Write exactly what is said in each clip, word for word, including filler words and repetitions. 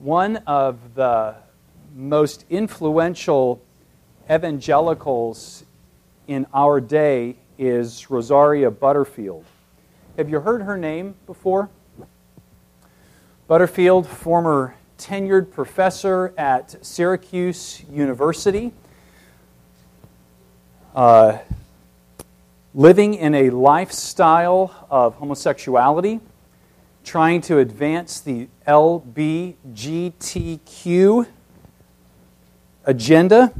One of the most influential evangelicals in our day is Rosaria Butterfield. Have you heard her name before? Butterfield, former tenured professor at Syracuse University, uh, living in a lifestyle of homosexuality, trying to advance the L G B T Q agenda.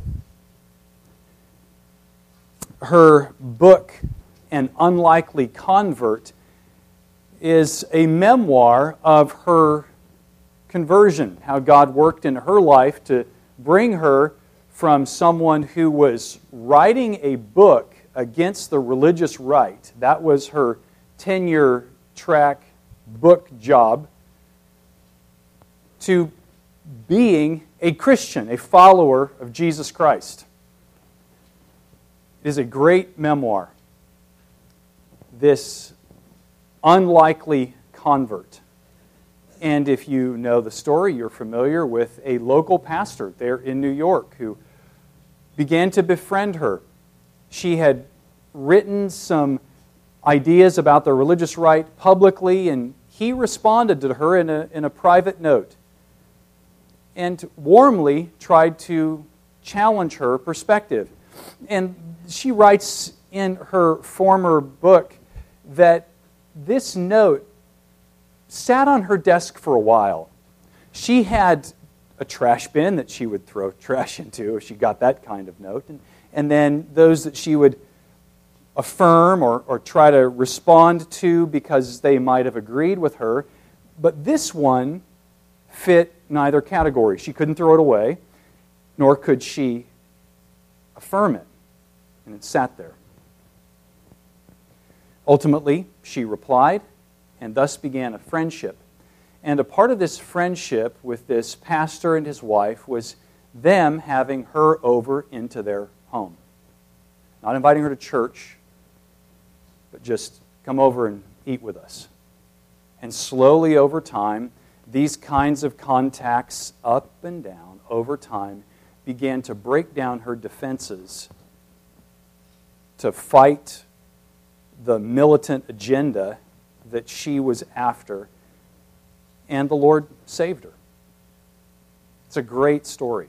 Her book, An Unlikely Convert, is a memoir of her conversion, how God worked in her life to bring her from someone who was writing a book against the religious right. That was her tenure track book job, to being a Christian, a follower of Jesus Christ. It is a great memoir, this unlikely convert. And if you know the story, you're familiar with a local pastor there in New York who began to befriend her. She had written some ideas about the religious right publicly, and he responded to her in a, in a private note and warmly tried to challenge her perspective. And she writes in her former book that this note sat on her desk for a while. She had a trash bin that she would throw trash into if she got that kind of note, and, and then those that she would affirm or, or try to respond to because they might have agreed with her. But this one fit neither category. She couldn't throw it away, nor could she affirm it. And it sat there. Ultimately, she replied, and thus began a friendship. And a part of this friendship with this pastor and his wife was them having her over into their home. Not inviting her to church, but just come over and eat with us. And slowly over time, these kinds of contacts up and down over time began to break down her defenses to fight the militant agenda that she was after, and the Lord saved her. It's a great story.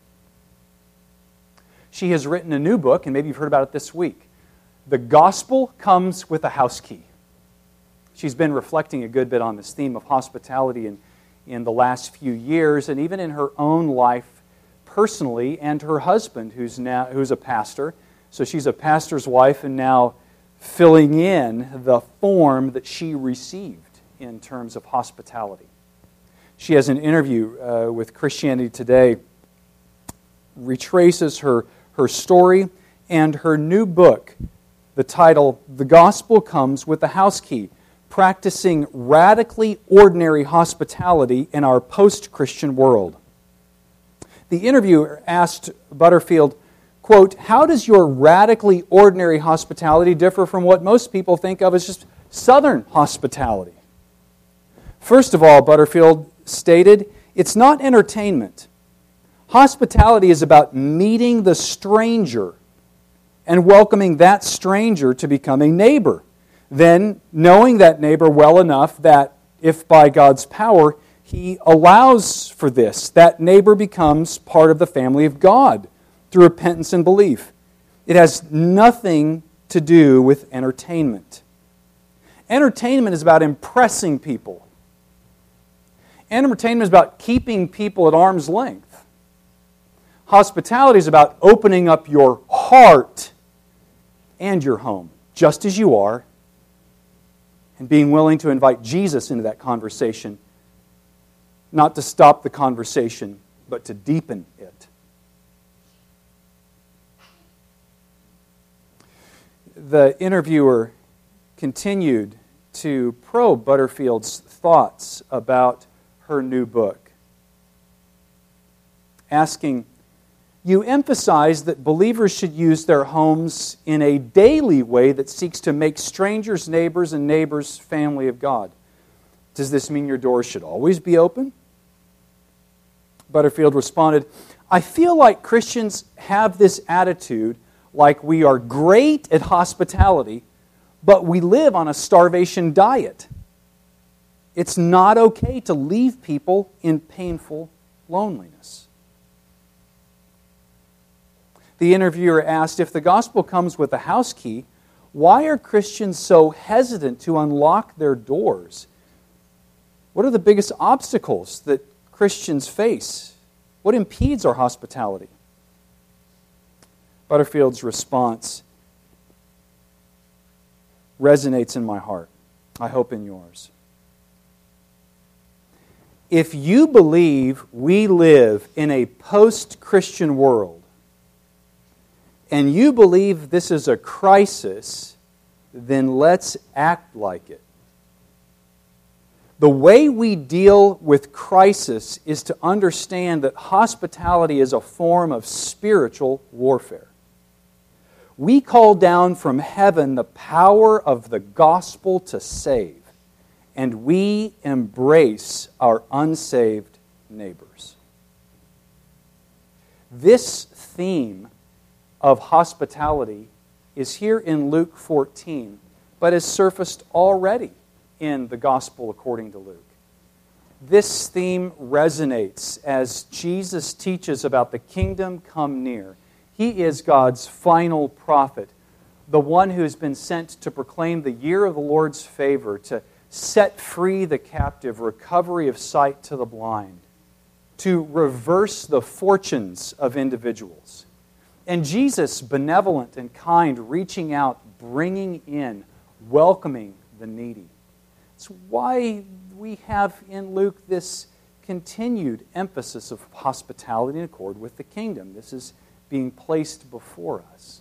She has written a new book, and maybe you've heard about it this week. The Gospel Comes with a House Key. She's been reflecting a good bit on this theme of hospitality in, in the last few years, and even in her own life personally, and her husband, who's now who's a pastor. So she's a pastor's wife, and now filling in the form that she received in terms of hospitality. She has an interview uh, with Christianity Today, retraces her, her story, and her new book, the title, The Gospel Comes with a House Key, Practicing Radically Ordinary Hospitality in Our Post-Christian World. The interviewer asked Butterfield, quote, how does your radically ordinary hospitality differ from what most people think of as just Southern hospitality? First of all, Butterfield stated, it's not entertainment. Hospitality is about meeting the stranger and welcoming that stranger to become a neighbor. Then, knowing that neighbor well enough that, if by God's power, He allows for this, that neighbor becomes part of the family of God through repentance and belief. It has nothing to do with entertainment. Entertainment is about impressing people. Entertainment is about keeping people at arm's length. Hospitality is about opening up your heart and your home, just as you are, and being willing to invite Jesus into that conversation, not to stop the conversation, but to deepen it. The interviewer continued to probe Butterfield's thoughts about her new book, asking, you emphasize that believers should use their homes in a daily way that seeks to make strangers neighbors and neighbors family of God. Does this mean your doors should always be open? Butterfield responded, "I feel like Christians have this attitude like we are great at hospitality, but we live on a starvation diet. It's not okay to leave people in painful loneliness." The interviewer asked, if the gospel comes with a house key, why are Christians so hesitant to unlock their doors? What are the biggest obstacles that Christians face? What impedes our hospitality? Butterfield's response resonates in my heart. I hope in yours. If you believe we live in a post-Christian world, and you believe this is a crisis, then let's act like it. The way we deal with crisis is to understand that hospitality is a form of spiritual warfare. We call down from heaven the power of the gospel to save, and we embrace our unsaved neighbors. This theme of hospitality is here in Luke fourteen, but has surfaced already in the Gospel according to Luke. This theme resonates as Jesus teaches about the kingdom come near. He is God's final prophet, the one who has been sent to proclaim the year of the Lord's favor, to set free the captive, recovery of sight to the blind, to reverse the fortunes of individuals. And Jesus, benevolent and kind, reaching out, bringing in, welcoming the needy. It's why we have in Luke this continued emphasis of hospitality in accord with the kingdom. This is being placed before us.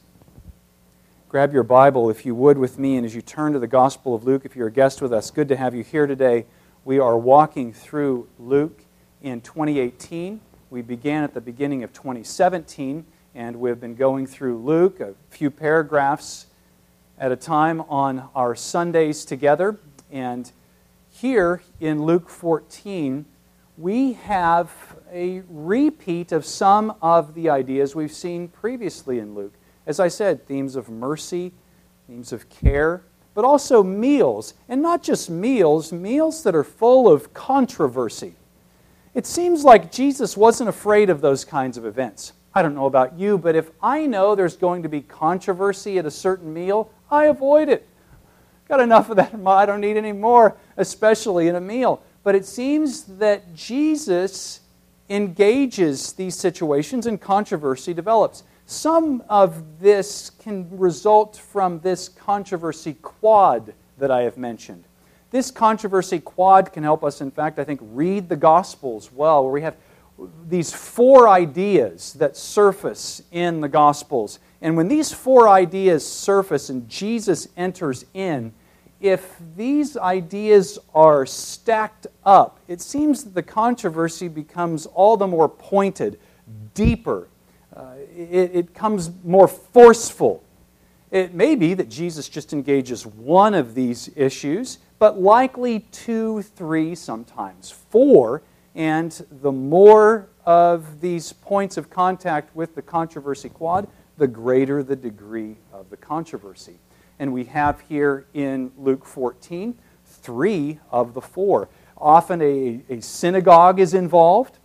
Grab your Bible, if you would, with me, and as you turn to the Gospel of Luke, if you're a guest with us, good to have you here today. We are walking through Luke in twenty eighteen. We began at the beginning of twenty seventeen, and we've been going through Luke, a few paragraphs at a time on our Sundays together. And here in Luke fourteen, we have a repeat of some of the ideas we've seen previously in Luke. As I said, themes of mercy, themes of care, but also meals. And not just meals, meals that are full of controversy. It seems like Jesus wasn't afraid of those kinds of events. I don't know about you, but if I know there's going to be controversy at a certain meal, I avoid it. Got enough of that. I don't need any more, especially in a meal. But it seems that Jesus engages these situations and controversy develops. Some of this can result from this controversy quad that I have mentioned. This controversy quad can help us, in fact, I think, read the Gospels well, where we have these four ideas that surface in the Gospels. And when these four ideas surface and Jesus enters in, if these ideas are stacked up, it seems that the controversy becomes all the more pointed, deeper. Uh, it, it comes more forceful. It may be that Jesus just engages one of these issues, but likely two, three, sometimes four. And the more of these points of contact with the controversy quad, the greater the degree of the controversy. And we have here in Luke fourteen, three of the four. Often a, a synagogue is involved.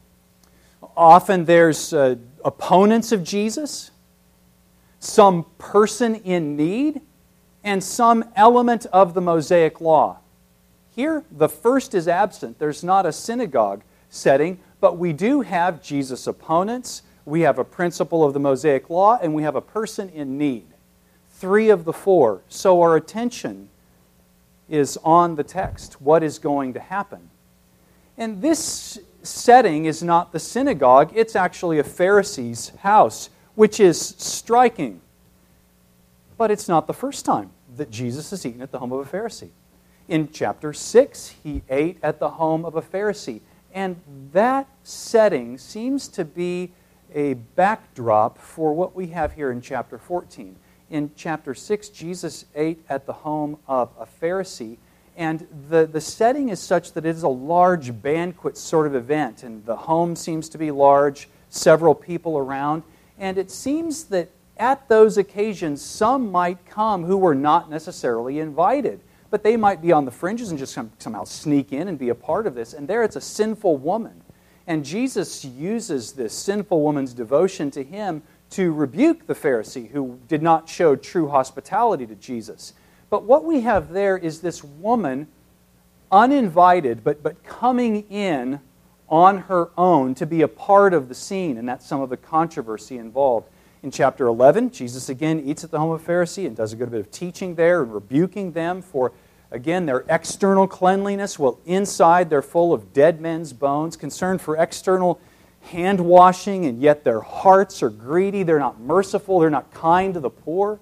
Often there's uh, opponents of Jesus, some person in need, and some element of the Mosaic law. Here, the first is absent. There's not a synagogue setting, but we do have Jesus' opponents, we have a principle of the Mosaic law, and we have a person in need. Three of the four. So our attention is on the text. What is going to happen? And this setting is not the synagogue. It's actually a Pharisee's house, which is striking. But it's not the first time that Jesus has eaten at the home of a Pharisee. In chapter six, he ate at the home of a Pharisee. And that setting seems to be a backdrop for what we have here in chapter fourteen. In chapter six, Jesus ate at the home of a Pharisee, And the, the setting is such that it is a large banquet sort of event. And the home seems to be large, several people around. And it seems that at those occasions, some might come who were not necessarily invited. But they might be on the fringes and just some, somehow sneak in and be a part of this. And there it's a sinful woman. And Jesus uses this sinful woman's devotion to him to rebuke the Pharisee who did not show true hospitality to Jesus. But what we have there is this woman, uninvited, but, but coming in on her own to be a part of the scene, and that's some of the controversy involved. In chapter eleven, Jesus again eats at the home of a Pharisee and does a good bit of teaching there and rebuking them for, again, their external cleanliness, while inside they're full of dead men's bones, concerned for external hand washing, and yet their hearts are greedy, they're not merciful, they're not kind to the poor.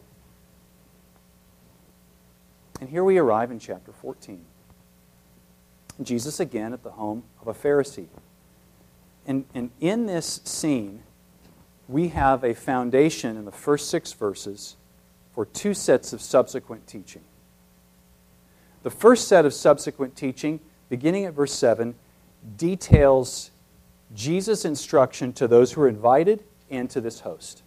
And here we arrive in chapter fourteen. Jesus again at the home of a Pharisee. And, and in this scene, we have a foundation in the first six verses for two sets of subsequent teaching. The first set of subsequent teaching, beginning at verse seven, details Jesus' instruction to those who are invited and to this host.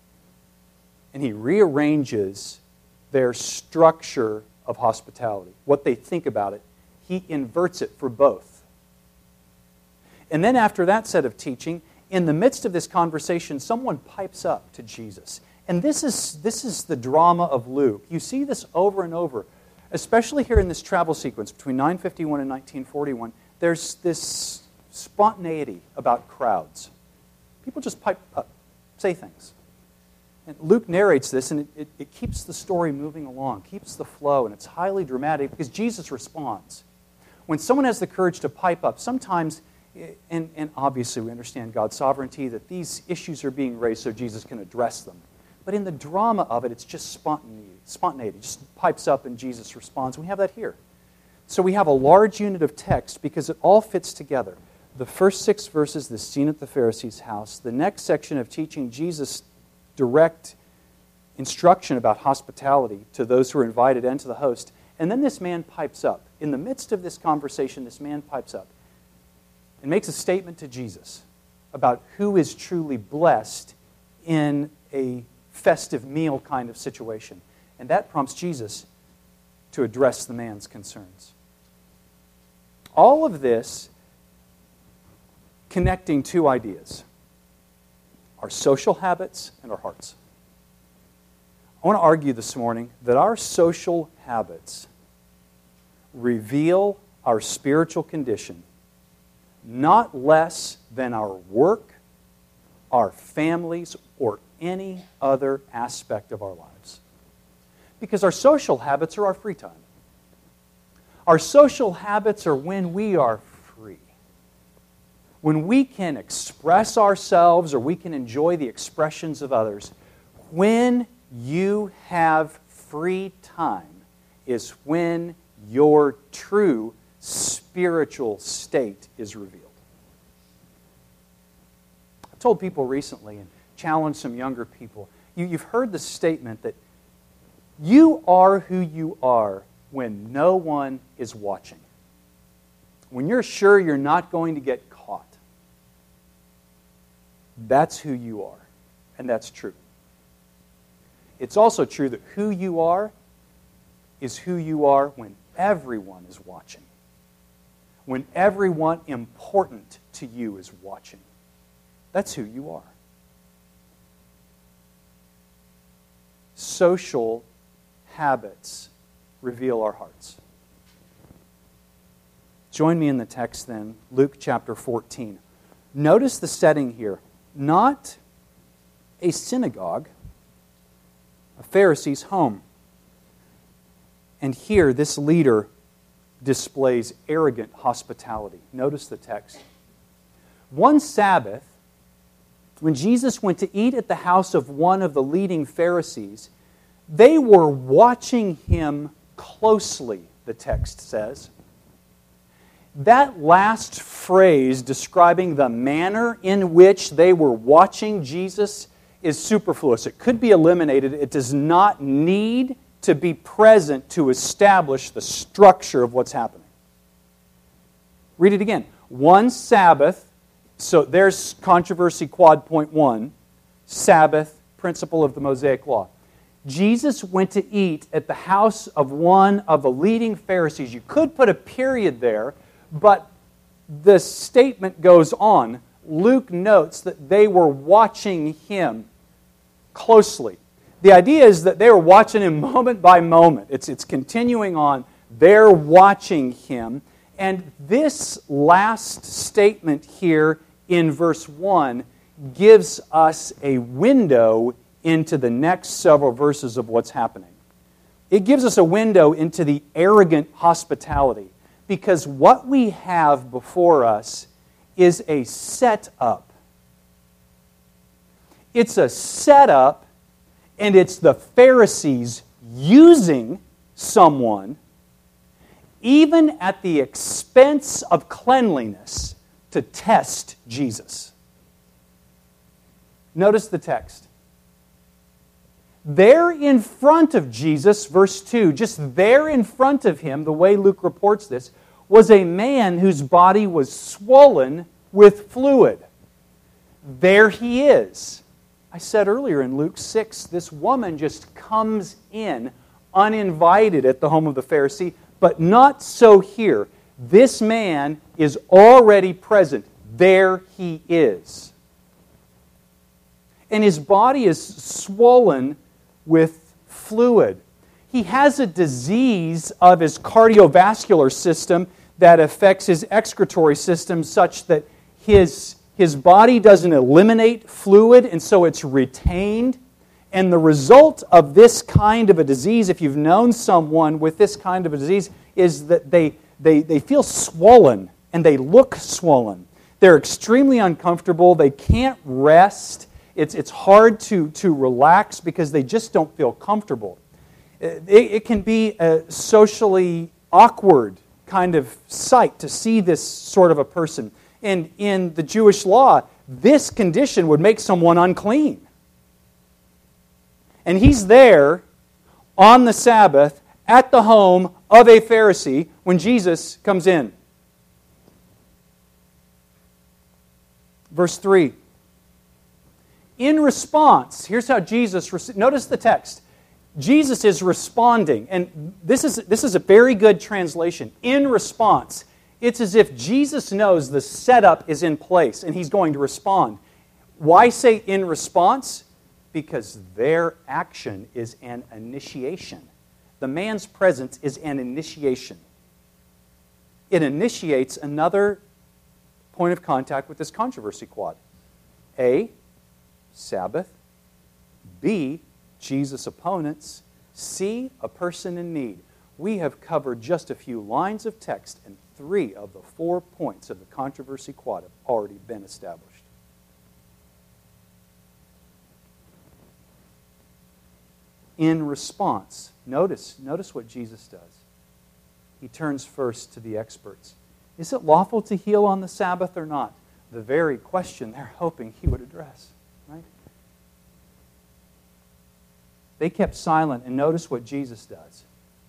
And he rearranges their structure of hospitality, what they think about it. He inverts it for both. And then after that set of teaching, in the midst of this conversation, someone pipes up to Jesus. And this is, this is the drama of Luke. You see this over and over, especially here in this travel sequence between nine fifty-one and nineteen forty-one. There's this spontaneity about crowds. People just pipe up, say things. And Luke narrates this, and it, it, it keeps the story moving along, keeps the flow, and it's highly dramatic because Jesus responds. When someone has the courage to pipe up, sometimes, and, and obviously we understand God's sovereignty, that these issues are being raised so Jesus can address them. But in the drama of it, it's just spontaneity. Spontaneity just pipes up and Jesus responds. We have that here. So we have a large unit of text because it all fits together. The first six verses, the scene at the Pharisee's house. The next section of teaching Jesus' direct instruction about hospitality to those who are invited and to the host. And then this man pipes up. In the midst of this conversation, this man pipes up and makes a statement to Jesus about who is truly blessed in a festive meal kind of situation. And that prompts Jesus to address the man's concerns. All of this connecting two ideas: our social habits and our hearts. I want to argue this morning that our social habits reveal our spiritual condition not less than our work, our families, or any other aspect of our lives. Because our social habits are our free time. Our social habits are when we are free. When we can express ourselves or we can enjoy the expressions of others. When you have free time is when your true spiritual state is revealed. I've told people recently and challenged some younger people, you, you've heard the statement that you are who you are when no one is watching. When you're sure you're not going to get caught. That's who you are. And that's true. It's also true that who you are is who you are when everyone is watching. When everyone important to you is watching. That's who you are. Social habits reveal our hearts. Join me in the text then, Luke chapter fourteen. Notice the setting here. Not a synagogue, a Pharisee's home. And here, this leader displays arrogant hospitality. Notice the text. One Sabbath, when Jesus went to eat at the house of one of the leading Pharisees, they were watching him closely, the text says. That last phrase describing the manner in which they were watching Jesus is superfluous. It could be eliminated. It does not need to be present to establish the structure of what's happening. Read it again. One Sabbath, so there's controversy quad point one, Sabbath, principle of the Mosaic Law. Jesus went to eat at the house of one of the leading Pharisees. You could put a period there, but the statement goes on. Luke notes that they were watching him closely. The idea is that they were watching him moment by moment. It's, it's continuing on. They're watching him. And this last statement here in verse one gives us a window into the next several verses of what's happening. It gives us a window into the arrogant hospitality, because what we have before us is a setup. It's a setup, and it's the Pharisees using someone, even at the expense of cleanliness, to test Jesus. Notice the text. There in front of Jesus, verse two, just there in front of him, the way Luke reports this, was a man whose body was swollen with fluid. There he is. I said earlier in Luke six, this woman just comes in uninvited at the home of the Pharisee, but not so here. This man is already present. There he is. And his body is swollen with fluid. He has a disease of his cardiovascular system that affects his excretory system such that his, his body doesn't eliminate fluid, and so it's retained. And the result of this kind of a disease, if you've known someone with this kind of a disease, is that they, they, they feel swollen and they look swollen. They're extremely uncomfortable. They can't rest. It's, it's hard to, to relax because they just don't feel comfortable. It, it can be a socially awkward kind of sight to see this sort of a person. And in the Jewish law, this condition would make someone unclean. And he's there on the Sabbath at the home of a Pharisee when Jesus comes in. Verse three. In response, here's how Jesus, notice the text. Jesus is responding, and this is, this is a very good translation. In response, it's as if Jesus knows the setup is in place and he's going to respond. Why say in response? Because their action is an initiation. The man's presence is an initiation. It initiates another point of contact with this controversy quad. A, Sabbath. B, Jesus' opponents. C, a person in need. We have covered just a few lines of text, and three of the four points of the controversy quad have already been established. In response, notice, notice what Jesus does. He turns first to the experts. Is it lawful to heal on the Sabbath or not? The very question they're hoping he would address. Right? They kept silent, and notice what Jesus does.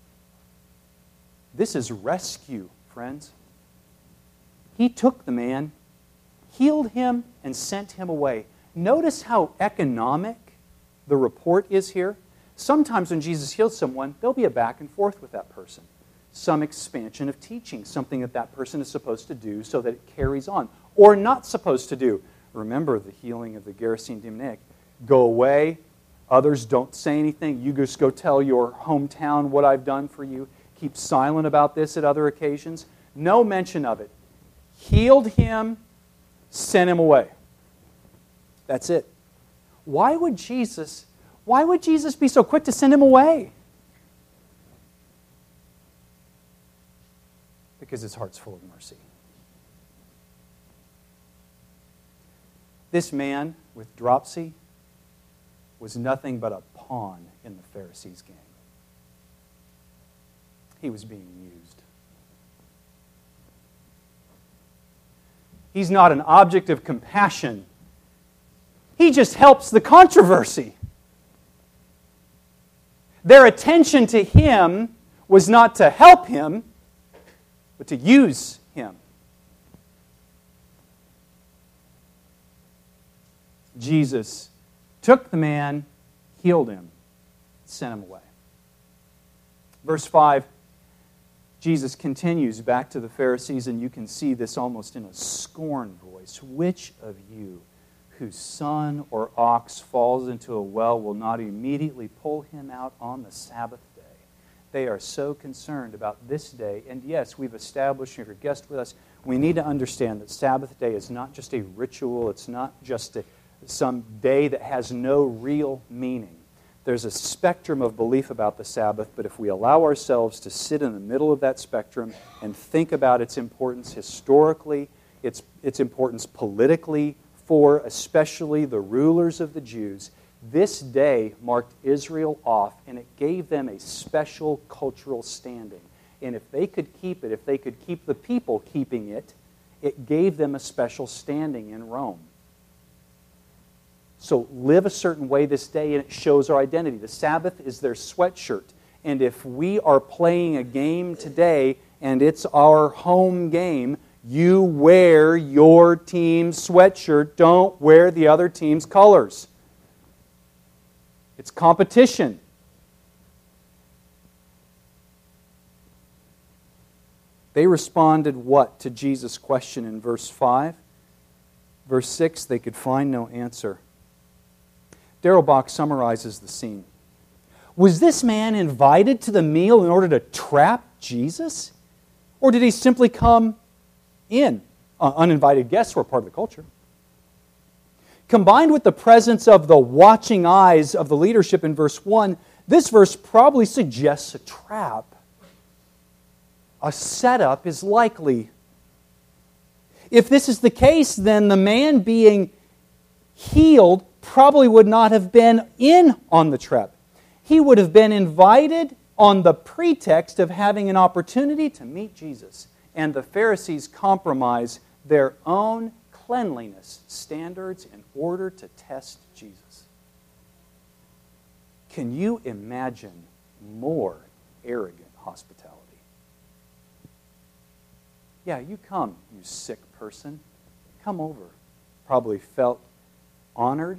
This is rescue, friends. He took the man, healed him, and sent him away. Notice how economic the report is here. Sometimes when Jesus heals someone, there'll be a back and forth with that person. Some expansion of teaching, something that that person is supposed to do so that it carries on, or not supposed to do. Remember the healing of the Gerasene demoniac. Go away. Others don't say anything. You just go tell your hometown what I've done for you. Keep silent about this at other occasions. No mention of it. Healed him, sent him away. That's it. Why would Jesus, why would Jesus be so quick to send him away? Because his heart's full of mercy. This man with dropsy was nothing but a pawn in the Pharisees' game. He was being used. He's not an object of compassion. He just helps the controversy. Their attention to Him was not to help Him, but to use Him. Jesus took the man, healed him, sent him away. Verse five, Jesus continues back to the Pharisees, and you can see this almost in a scorn voice. Which of you, whose son or ox falls into a well, will not immediately pull him out on the Sabbath day? They are so concerned about this day. And yes, we've established, if you're a guest with us, we need to understand that Sabbath day is not just a ritual. It's not just a, some day that has no real meaning. There's a spectrum of belief about the Sabbath, but if we allow ourselves to sit in the middle of that spectrum and think about its importance historically, its, its importance politically for especially the rulers of the Jews, this day marked Israel off, and it gave them a special cultural standing. And if they could keep it, if they could keep the people keeping it, it gave them a special standing in Rome. So live a certain way this day, and it shows our identity. The Sabbath is their sweatshirt. And if we are playing a game today, and it's our home game, you wear your team's sweatshirt. Don't wear the other team's colors. It's competition. They responded what to Jesus' question in verse five? Verse six, they could find no answer. Darrell Bock summarizes the scene. Was this man invited to the meal in order to trap Jesus? Or did he simply come in? Uh, uninvited guests were part of the culture. Combined with the presence of the watching eyes of the leadership in verse one, this verse probably suggests a trap. A setup is likely. If this is the case, then the man being healed probably would not have been in on the trap. He would have been invited on the pretext of having an opportunity to meet Jesus. And the Pharisees compromise their own cleanliness standards in order to test Jesus. Can you imagine more arrogant hospitality? Yeah, you come, you sick person. Come over. Probably felt honored.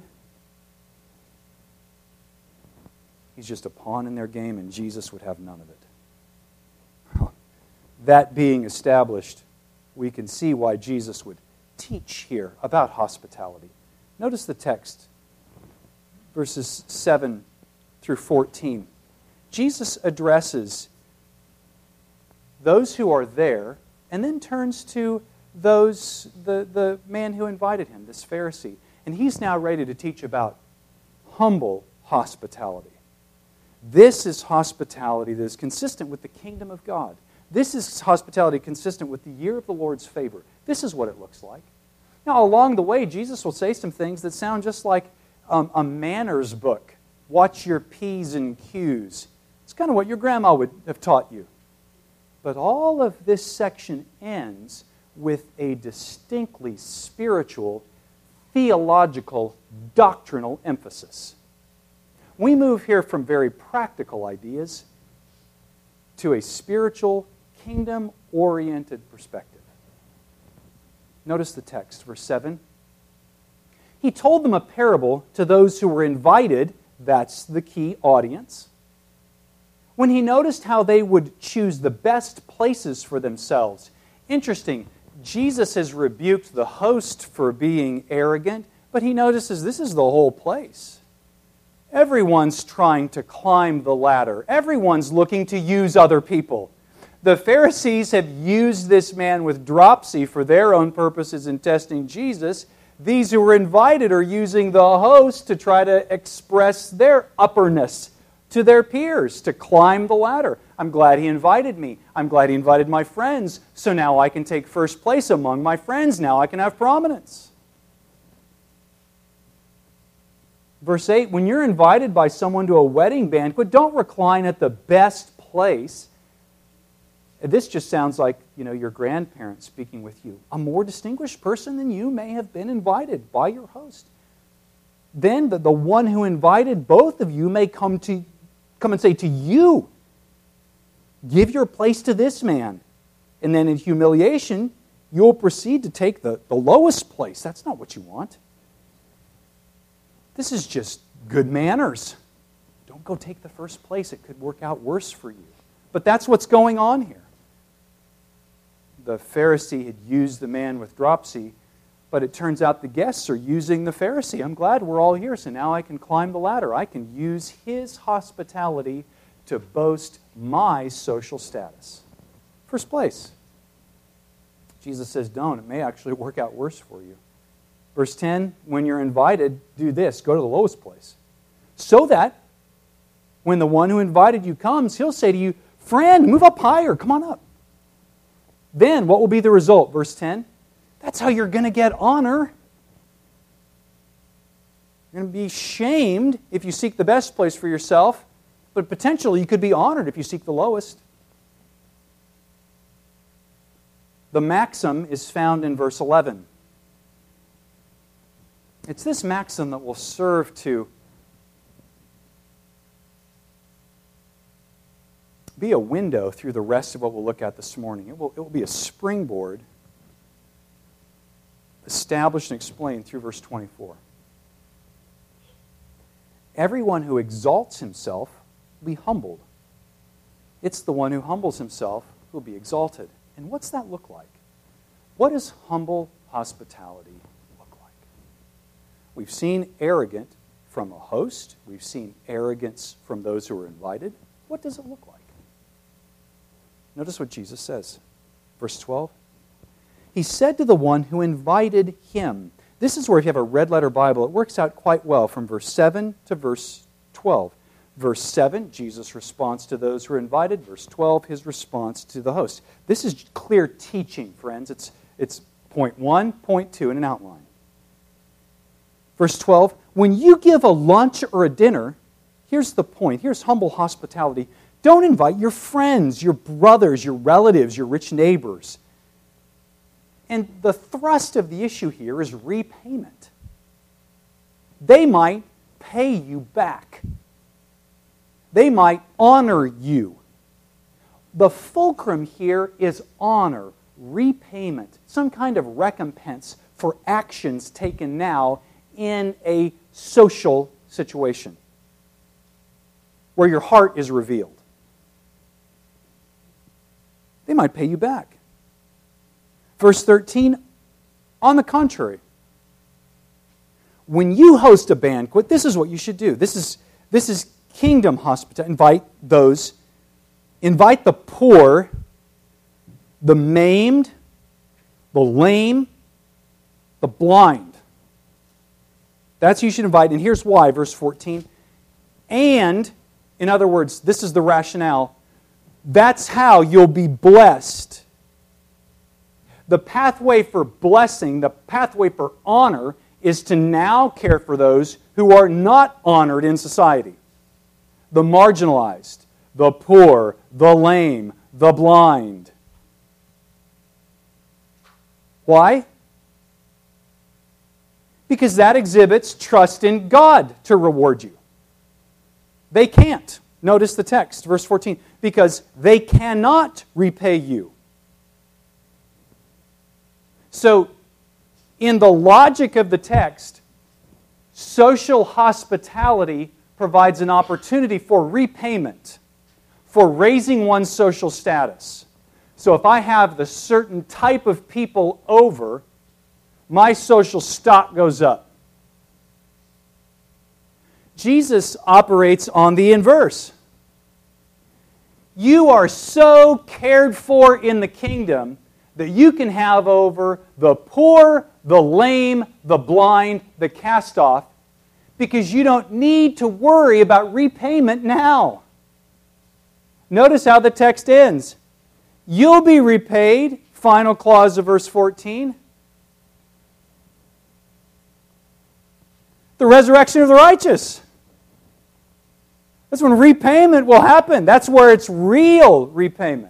He's just a pawn in their game, and Jesus would have none of it. That being established, we can see why Jesus would teach here about hospitality. Notice the text, verses seven through fourteen. Jesus addresses those who are there and then turns to those, the, the man who invited him, this Pharisee. And he's now ready to teach about humble hospitality. This is hospitality that is consistent with the kingdom of God. This is hospitality consistent with the year of the Lord's favor. This is what it looks like. Now, along the way, Jesus will say some things that sound just like um, a manners book. Watch your P's and Q's. It's kind of what your grandma would have taught you. But all of this section ends with a distinctly spiritual, theological, doctrinal emphasis. We move here from very practical ideas to a spiritual, kingdom-oriented perspective. Notice the text, verse seven. He told them a parable to those who were invited. That's the key audience. When he noticed how they would choose the best places for themselves. Interesting, Jesus has rebuked the host for being arrogant, but he notices this is the whole place. Everyone's trying to climb the ladder. Everyone's looking to use other people. The Pharisees have used this man with dropsy for their own purposes in testing Jesus. These who were invited are using the host to try to express their upperness to their peers, to climb the ladder. I'm glad he invited me. I'm glad he invited my friends, so now I can take first place among my friends. Now I can have prominence. Verse eight, when you're invited by someone to a wedding banquet, don't recline at the best place. This just sounds like, you know, your grandparents speaking with you. A more distinguished person than you may have been invited by your host. Then the, the one who invited both of you may come to come and say to you, give your place to this man. And then in humiliation, you'll proceed to take the, the lowest place. That's not what you want. This is just good manners. Don't go take the first place. It could work out worse for you. But that's what's going on here. The Pharisee had used the man with dropsy, but it turns out the guests are using the Pharisee. I'm glad we're all here, so now I can climb the ladder. I can use his hospitality to boast my social status. First place. Jesus says, don't. It may actually work out worse for you. Verse ten, when you're invited, do this. Go to the lowest place. So that when the one who invited you comes, he'll say to you, friend, move up higher. Come on up. Then what will be the result? Verse ten, that's how you're going to get honor. You're going to be shamed if you seek the best place for yourself, but potentially you could be honored if you seek the lowest. The maxim is found in verse eleven. It's this maxim that will serve to be a window through the rest of what we'll look at this morning. It will, it will be a springboard established and explained through verse twenty-four. Everyone who exalts himself will be humbled. It's the one who humbles himself who will be exalted. And what's that look like? What does humble hospitality look like? We've seen arrogant from a host. We've seen arrogance from those who are invited. What does it look like? Notice what Jesus says. Verse twelve. He said to the one who invited him. This is where if you have a red letter Bible, it works out quite well from verse seven to verse twelve. Verse seven, Jesus' response to those who are invited. Verse twelve, his response to the host. This is clear teaching, friends. It's, it's point one, point two, and an outline. Verse twelve, when you give a lunch or a dinner, here's the point. Here's humble hospitality. Don't invite your friends, your brothers, your relatives, your rich neighbors. And the thrust of the issue here is repayment. They might pay you back. They might honor you. The fulcrum here is honor, repayment, some kind of recompense for actions taken now in a social situation where your heart is revealed. They might pay you back. Verse thirteen, on the contrary, when you host a banquet, this is what you should do. This is, this is kingdom hospitality. Invite those, invite the poor, the maimed, the lame, the blind. That's who you should invite. And here's why, verse fourteen. And, in other words, this is the rationale. That's how you'll be blessed. The pathway for blessing, the pathway for honor, is to now care for those who are not honored in society. The marginalized, the poor, the lame, the blind. Why? Because that exhibits trust in God to reward you. They can't. Notice the text, verse fourteen. Because they cannot repay you. So, in the logic of the text, social hospitality provides an opportunity for repayment, for raising one's social status. So if I have the certain type of people over, my social stock goes up. Jesus operates on the inverse. You are so cared for in the kingdom that you can have over the poor, the lame, the blind, the cast-off, because you don't need to worry about repayment now. Notice how the text ends. You'll be repaid, final clause of verse fourteen. The resurrection of the righteous. That's when repayment will happen. That's where it's real repayment.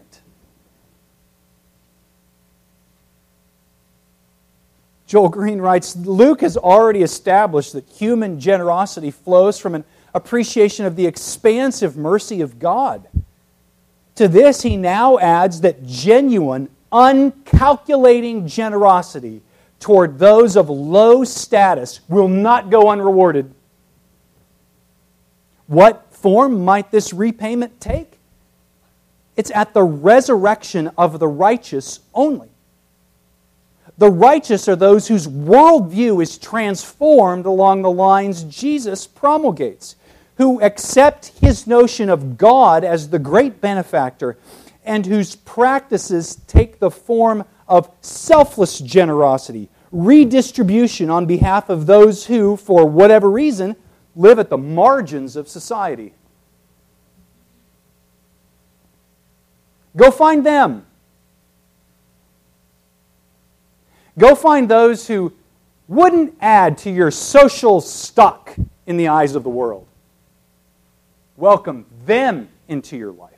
Joel Green writes, Luke has already established that human generosity flows from an, appreciation of the expansive mercy of God. To this, he now adds that genuine, uncalculating generosity toward those of low status will not go unrewarded. What form might this repayment take? It's at the resurrection of the righteous only. The righteous are those whose worldview is transformed along the lines Jesus promulgates, who accept His notion of God as the great benefactor, and whose practices take the form of selfless generosity, redistribution on behalf of those who, for whatever reason, live at the margins of society. Go find them. Go find those who wouldn't add to your social stock in the eyes of the world. Welcome them into your life.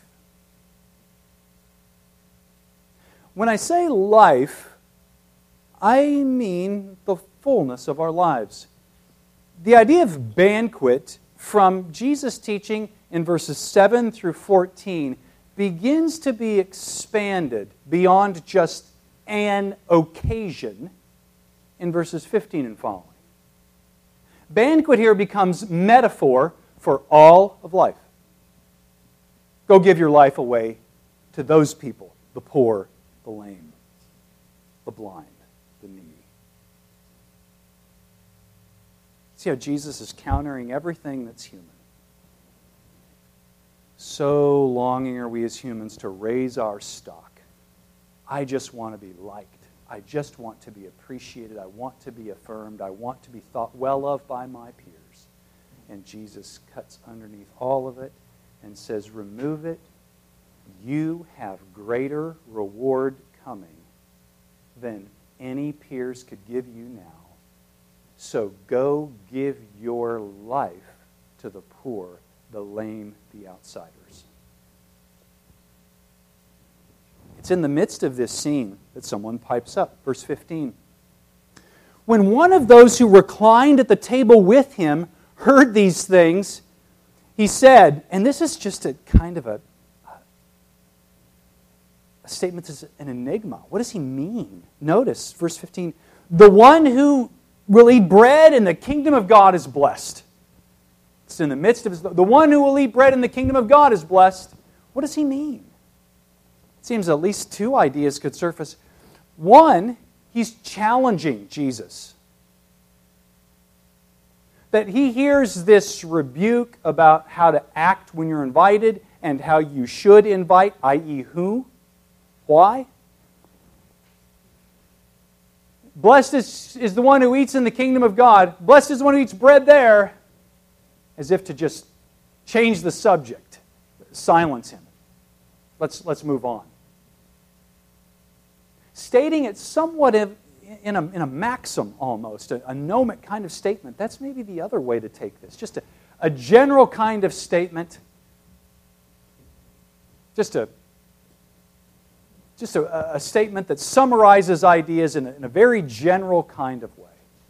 When I say life, I mean the fullness of our lives. The idea of banquet from Jesus' teaching in verses seven through fourteen begins to be expanded beyond just an occasion in verses fifteen and following. Banquet here becomes metaphor for all of life. Go give your life away to those people, the poor, the lame, the blind, the needy. See how Jesus is countering everything that's human. So longing are we as humans to raise our stock. I just want to be liked. I just want to be appreciated. I want to be affirmed. I want to be thought well of by my peers. And Jesus cuts underneath all of it and says, remove it. You have greater reward coming than any peers could give you now. So go give your life to the poor, the lame, the outsiders. It's in the midst of this scene that someone pipes up. Verse fifteen. When one of those who reclined at the table with him heard these things, he said, and this is just a kind of a, a statement that's an enigma. What does he mean? Notice, verse fifteen, the one who will eat bread in the kingdom of God is blessed. It's in the midst of his, the one who will eat bread in the kingdom of God is blessed. What does he mean? It seems at least two ideas could surface. One, he's challenging Jesus. That he hears this rebuke about how to act when you're invited and how you should invite, that is who, why. Blessed is, is the one who eats in the kingdom of God. Blessed is the one who eats bread there. As if to just change the subject, silence him. Let's, let's move on. Stating it somewhat in a, in a maxim almost, a, a gnomic kind of statement. That's maybe the other way to take this. Just a, a general kind of statement. Just a, just a, a statement that summarizes ideas in a, in a very general kind of way.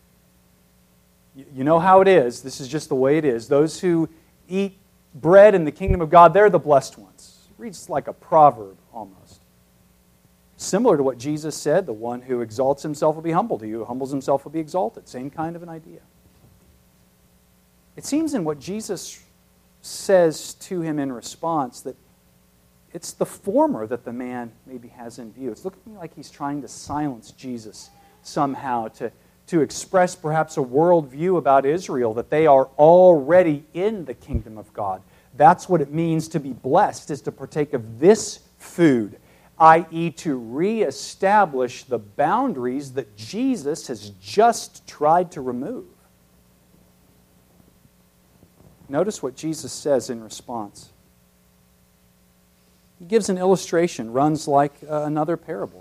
You know how it is. This is just the way it is. Those who eat bread in the kingdom of God, they're the blessed ones. It reads like a proverb almost. Similar to what Jesus said, the one who exalts himself will be humbled. He who humbles himself will be exalted. Same kind of an idea. It seems in what Jesus says to him in response that it's the former that the man maybe has in view. It's looking like he's trying to silence Jesus somehow, to to express perhaps a worldview about Israel, that they are already in the kingdom of God. That's what it means to be blessed, is to partake of this food, that is to reestablish the boundaries that Jesus has just tried to remove. Notice what Jesus says in response. He gives an illustration, runs like uh, another parable.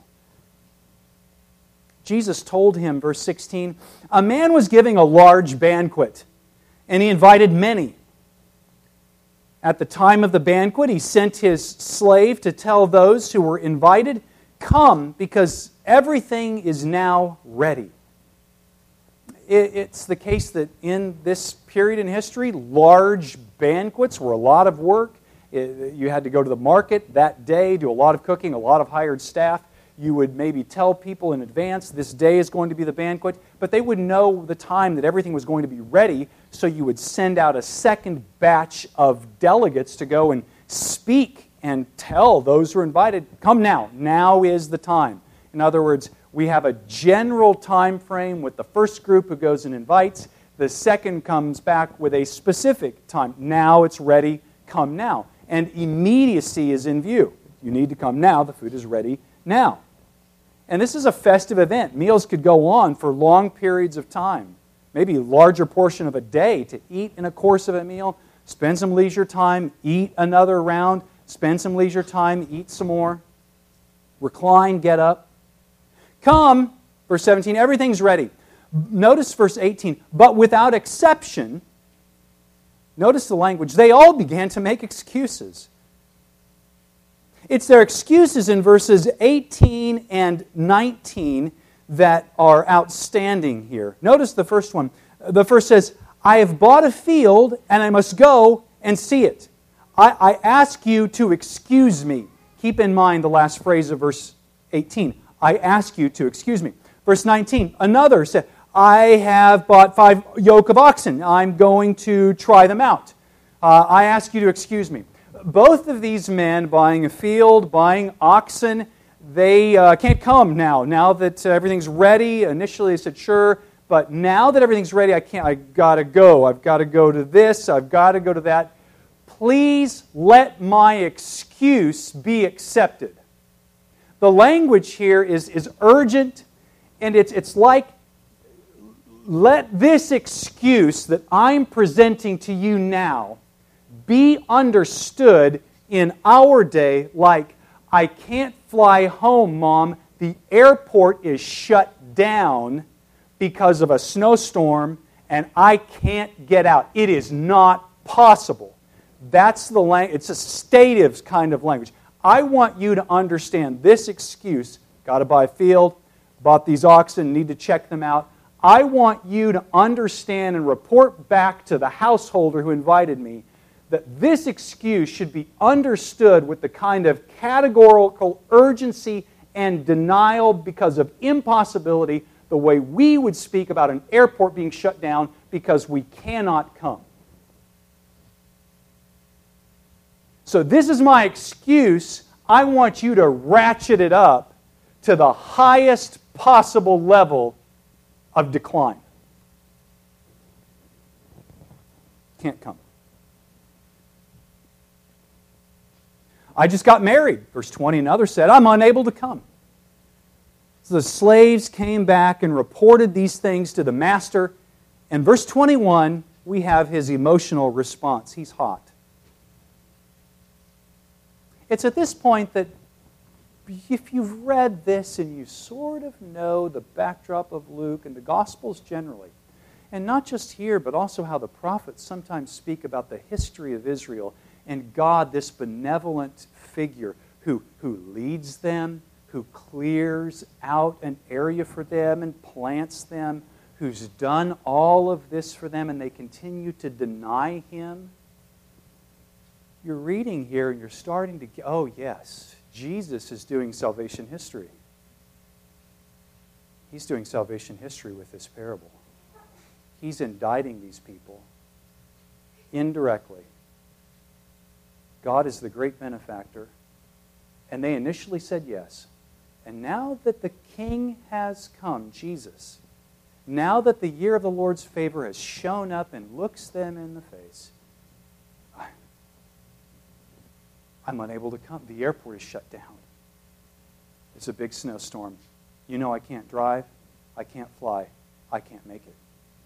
Jesus told him, verse sixteen, a man was giving a large banquet, and he invited many. At the time of the banquet, he sent his slave to tell those who were invited, come, because everything is now ready. it's the case that in this period in history, large banquets were a lot of work. You had to go to the market that day, do a lot of cooking, a lot of hired staff. You would maybe tell people in advance, this day is going to be the banquet, but they would know the time that everything was going to be ready, so you would send out a second batch of delegates to go and speak and tell those who are invited, come now, now is the time. In other words, we have a general time frame with the first group who goes and invites. The second comes back with a specific time. Now it's ready, come now. And immediacy is in view. You need to come now, the food is ready now. And this is a festive event. Meals could go on for long periods of time, maybe a larger portion of a day to eat in a course of a meal, spend some leisure time, eat another round, spend some leisure time, eat some more, recline, get up. Come, verse seventeen, everything's ready. Notice verse eighteen, but without exception, notice the language, they all began to make excuses. It's their excuses in verses eighteen and nineteen that are outstanding here. Notice the first one. The first says, I have bought a field and I must go and see it. I, I ask you to excuse me. Keep in mind the last phrase of verse eighteen. I ask you to excuse me. Verse nineteen, another said, I have bought five yoke of oxen. I'm going to try them out. Uh, I ask you to excuse me. Both of these men buying a field, buying oxen, they uh, can't come now. Now that uh, everything's ready, initially they said sure, but now that everything's ready, I can't. I gotta go. I've got to go to this. I've got to go to that. Please let my excuse be accepted. The language here is, is urgent, and it's, it's like, let this excuse that I'm presenting to you now be understood in our day like, I can't fly home, Mom. The airport is shut down because of a snowstorm, and I can't get out. It is not possible. That's the language. It's a stative kind of language. I want you to understand this excuse. Got to buy a field, bought these oxen, need to check them out. I want you to understand and report back to the householder who invited me that this excuse should be understood with the kind of categorical urgency and denial because of impossibility, the way we would speak about an airport being shut down because we cannot come. So this is my excuse. I want you to ratchet it up to the highest possible level of decline. Can't come. I just got married. Verse twenty, another said, I'm unable to come. So the slaves came back and reported these things to the master. And verse twenty-one, we have his emotional response. He's hot. It's at this point that if you've read this and you sort of know the backdrop of Luke and the Gospels generally, and not just here, but also how the prophets sometimes speak about the history of Israel and God, this benevolent figure who, who leads them, who clears out an area for them and plants them, who's done all of this for them and they continue to deny Him. You're reading here and you're starting to, oh yes, Jesus is doing salvation history. He's doing salvation history with this parable. He's indicting these people indirectly. God is the great benefactor, and they initially said yes. And now that the King has come, Jesus, now that the year of the Lord's favor has shown up and looks them in the face, I'm unable to come. The airport is shut down. It's a big snowstorm. You know I can't drive. I can't fly. I can't make it.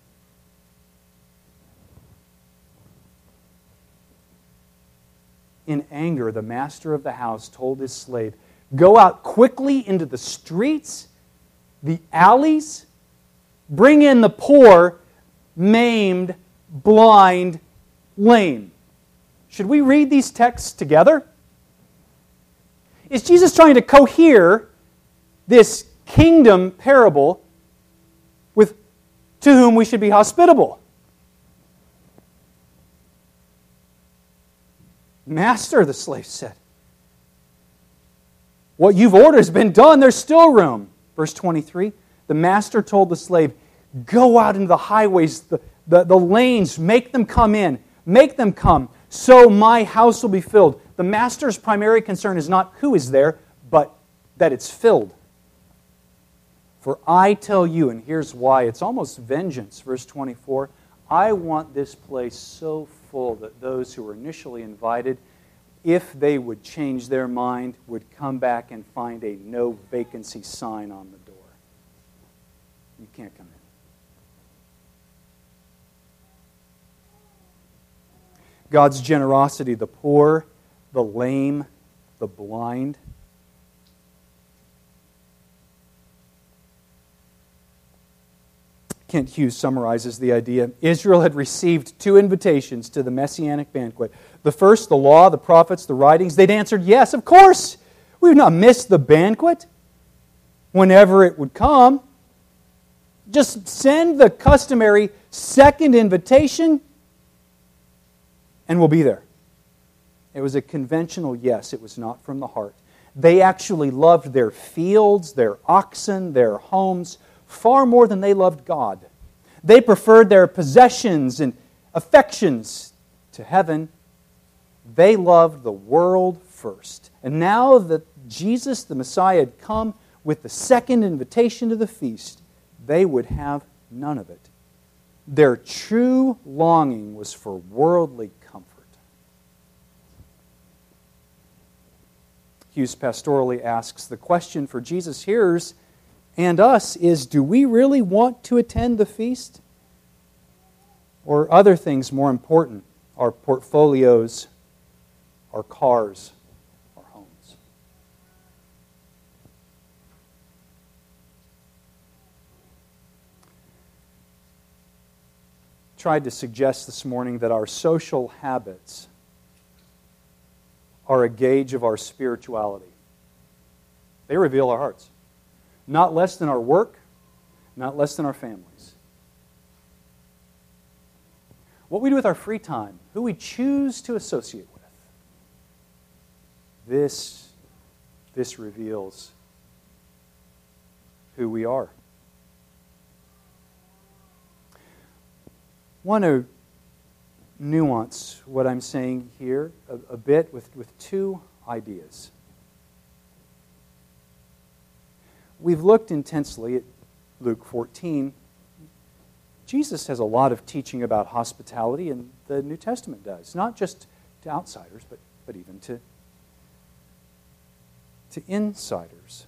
In anger, the master of the house told his slave, go out quickly into the streets, the alleys, bring in the poor, maimed, blind, lame. Should we read these texts together? Is Jesus trying to cohere this kingdom parable with to whom we should be hospitable. Master, the slave said, what you've ordered has been done. There's still room. Verse twenty-three, the master told the slave, go out into the highways, the, the, the lanes, make them come in. Make them come, so my house will be filled. The master's primary concern is not who is there, but that it's filled. For I tell you, and here's why, it's almost vengeance, verse twenty-four, I want this place so full that those who were initially invited, if they would change their mind, would come back and find a no vacancy sign on the door. You can't come in. God's generosity, the poor, the lame, the blind. Kent Hughes summarizes the idea. Israel had received two invitations to the Messianic banquet. The first, the law, the prophets, the writings. They'd answered, yes, of course. We've not missed the banquet whenever it would come. Just send the customary second invitation and we'll be there. It was a conventional yes. It was not from the heart. They actually loved their fields, their oxen, their homes, far more than they loved God. They preferred their possessions and affections to heaven. They loved the world first. And now that Jesus, the Messiah, had come with the second invitation to the feast, they would have none of it. Their true longing was for worldly comfort. Hughes pastorally asks, the question for Jesus' hearers and us is, do we really want to attend the feast? Or other things more important, our portfolios, our cars, our homes? Tried to suggest this morning that our social habits are a gauge of our spirituality. They reveal our hearts. Not less than our work, not less than our families. What we do with our free time, who we choose to associate with, this, this reveals who we are. Want to nuance what I'm saying here a, a bit with, with two ideas. We've looked intensely at Luke fourteen. Jesus has a lot of teaching about hospitality, and the New Testament does. Not just to outsiders, but, but even to, to insiders.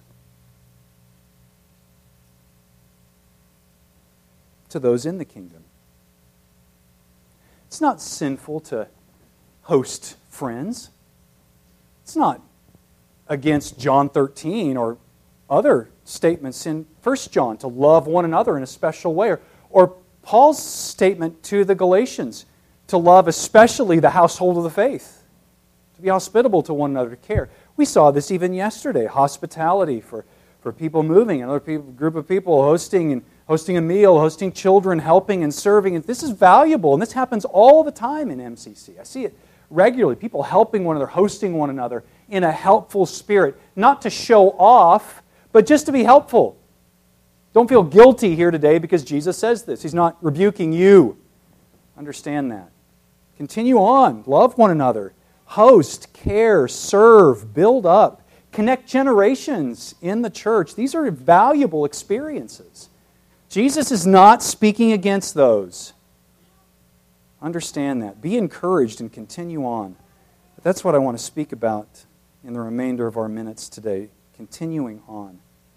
To those in the kingdom. It's not sinful to host friends. It's not against John thirteen or other statements in First John to love one another in a special way. Or, or Paul's statement to the Galatians to love especially the household of the faith. To be hospitable to one another, to care. We saw this even yesterday. Hospitality for, for people moving, another people, group of people hosting and hosting a meal, hosting children, helping and serving. And this is valuable, and this happens all the time in M C C. I see it regularly. People helping one another, hosting one another in a helpful spirit. Not to show off, but just to be helpful. Don't feel guilty here today because Jesus says this. He's not rebuking you. Understand that. Continue on. Love one another. Host, care, serve, build up. Connect generations in the church. These are valuable experiences. Jesus is not speaking against those. Understand that. Be encouraged and continue on. But that's what I want to speak about in the remainder of our minutes today. Continuing on.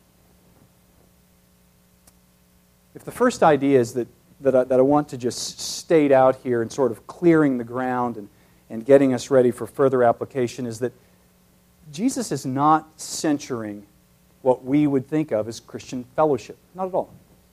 If the first idea is that, that, I, that I want to just state out here and sort of clearing the ground and, and getting us ready for further application is that Jesus is not censuring what we would think of as Christian fellowship. Not at all.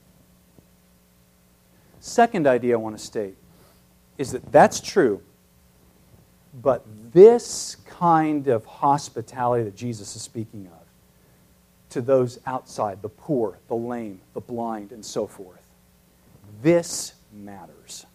Second idea I want to state is that that's true, but this kind of hospitality that Jesus is speaking of to those outside, the poor, the lame, the blind, and so forth, this matters.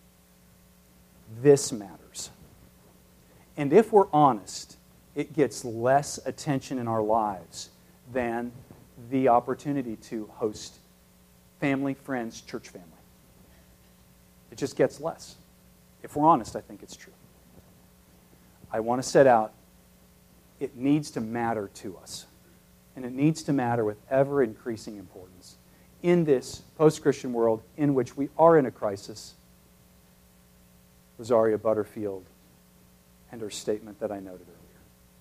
This matters. And if we're honest, it gets less attention in our lives than the opportunity to host family, friends, church family. It just gets less. If we're honest, I think it's true. I want to set out, it needs to matter to us. And it needs to matter with ever-increasing importance in this post-Christian world in which we are in a crisis. Rosaria Butterfield and her statement that I noted earlier.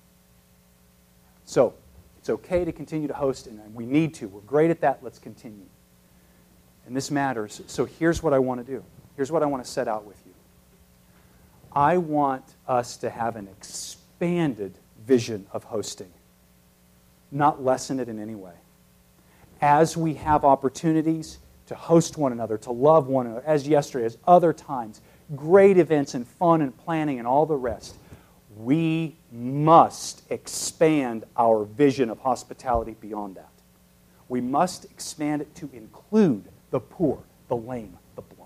So, it's okay to continue to host, and we need to. We're great at that. Let's continue. And this matters. So here's what I want to do. Here's what I want to set out with you. I want us to have an expanded vision of hosting, not lessen it in any way. As we have opportunities to host one another, to love one another, as yesterday, as other times, great events and fun and planning and all the rest, we must expand our vision of hospitality beyond that. We must expand it to include the poor, the lame, the blind.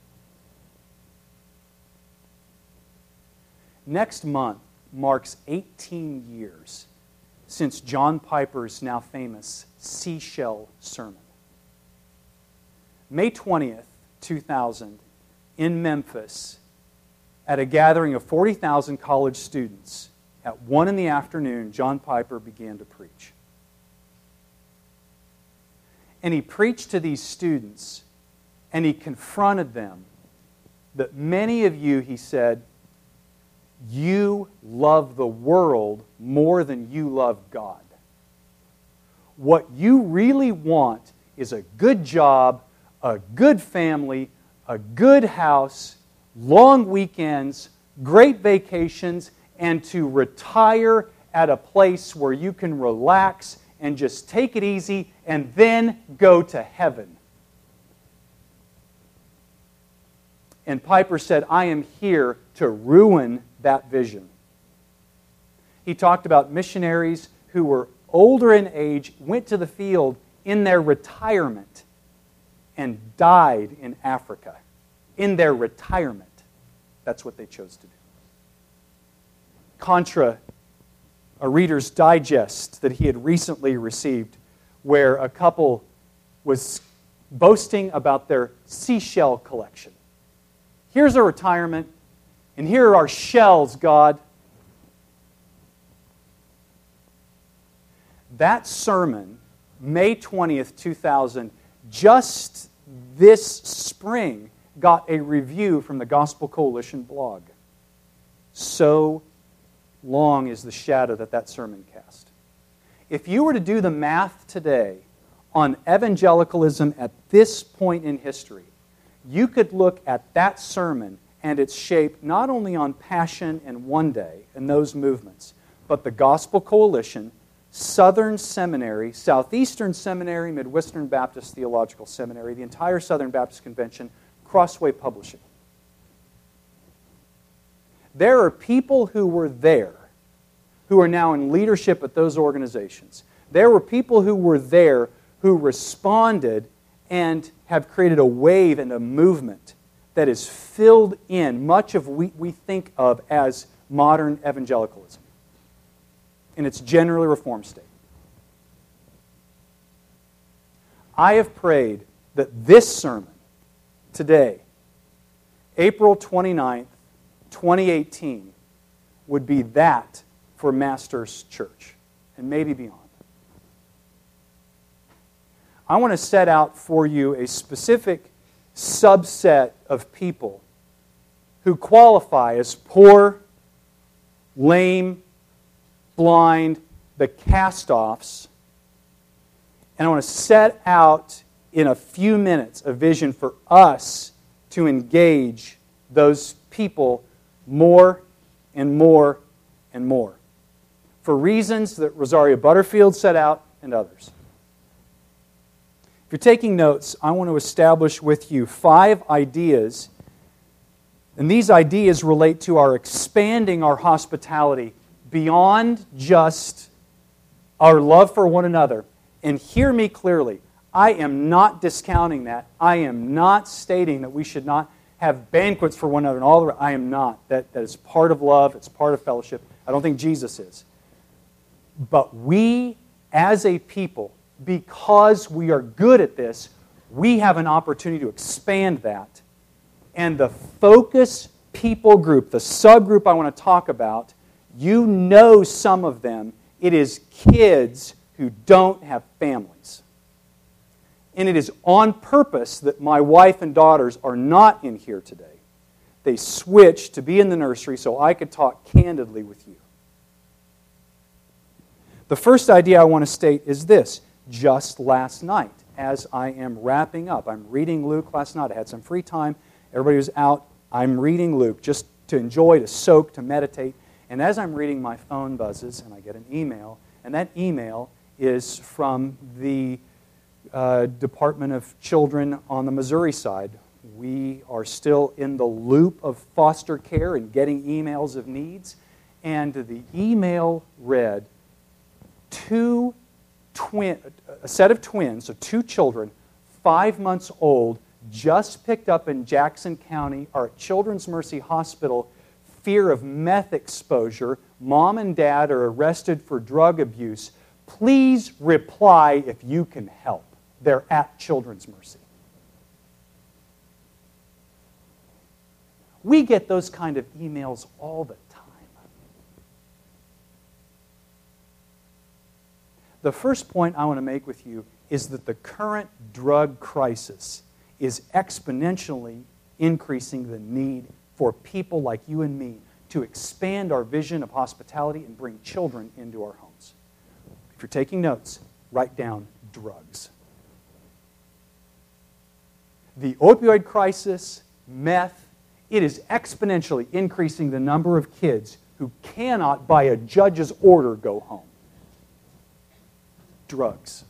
Next month marks eighteen years since John Piper's now famous seashell sermon. May twentieth, two thousand, in Memphis, at a gathering of forty thousand college students, at one in the afternoon, John Piper began to preach. And he preached to these students, and he confronted them that many of you, he said, you love the world more than you love God. What you really want is a good job, a good family, a good house, long weekends, great vacations, and to retire at a place where you can relax and just take it easy and then go to heaven. And Piper said, I am here to ruin that vision. He talked about missionaries who were older in age, went to the field in their retirement, and died in Africa. In their retirement. That's what they chose to do. Contra, a Reader's Digest that he had recently received, where a couple was boasting about their seashell collection. Here's a retirement, and here are our shells, God. That sermon, May twentieth, two thousand, just this spring, got a review from the Gospel Coalition blog. So long is the shadow that that sermon cast. If you were to do the math today on evangelicalism at this point in history, you could look at that sermon and its shape not only on Passion and One Day and those movements, but the Gospel Coalition, Southern Seminary, Southeastern Seminary, Midwestern Baptist Theological Seminary, the entire Southern Baptist Convention, Crossway Publishing. There are people who were there who are now in leadership at those organizations. There were people who were there who responded and have created a wave and a movement that is filled in much of what we, we think of as modern evangelicalism in its generally reformed state. I have prayed that this sermon today, April twenty-ninth, twenty eighteen, would be that for Masters Church, and maybe beyond. I want to set out for you a specific subset of people who qualify as poor, lame, blind, the cast-offs, and I want to set out in a few minutes a vision for us to engage those people more and more and more, for reasons that Rosaria Butterfield set out and others. If you're taking notes, I want to establish with you five ideas, and these ideas relate to our expanding our hospitality beyond just our love for one another. And hear me clearly, I am not discounting that. I am not stating that we should not have banquets for one another and all the I am not. That, that is part of love. It's part of fellowship. I don't think Jesus is. But we, as a people, because we are good at this, we have an opportunity to expand that. And the focus people group, the subgroup I want to talk about, you know some of them. It is kids who don't have families. And it is on purpose that my wife and daughters are not in here today. They switched to be in the nursery so I could talk candidly with you. The first idea I want to state is this. Just last night, as I am wrapping up, I'm reading Luke last night. I had some free time. Everybody was out. I'm reading Luke just to enjoy, to soak, to meditate. And as I'm reading, my phone buzzes and I get an email. And that email is from the uh, Department of Children on the Missouri side. We are still in the loop of foster care and getting emails of needs. And the email read, two twin, a set of twins, so two children, five months old, just picked up in Jackson County, are at Children's Mercy Hospital, fear of meth exposure. Mom and dad are arrested for drug abuse. Please reply if you can help. They're at Children's Mercy. We get those kind of emails all the time. The first point I want to make with you is that the current drug crisis is exponentially increasing the need for people like you and me to expand our vision of hospitality and bring children into our homes. If you're taking notes, write down drugs. The opioid crisis, meth, it is exponentially increasing the number of kids who cannot, by a judge's order, go home. Drugs.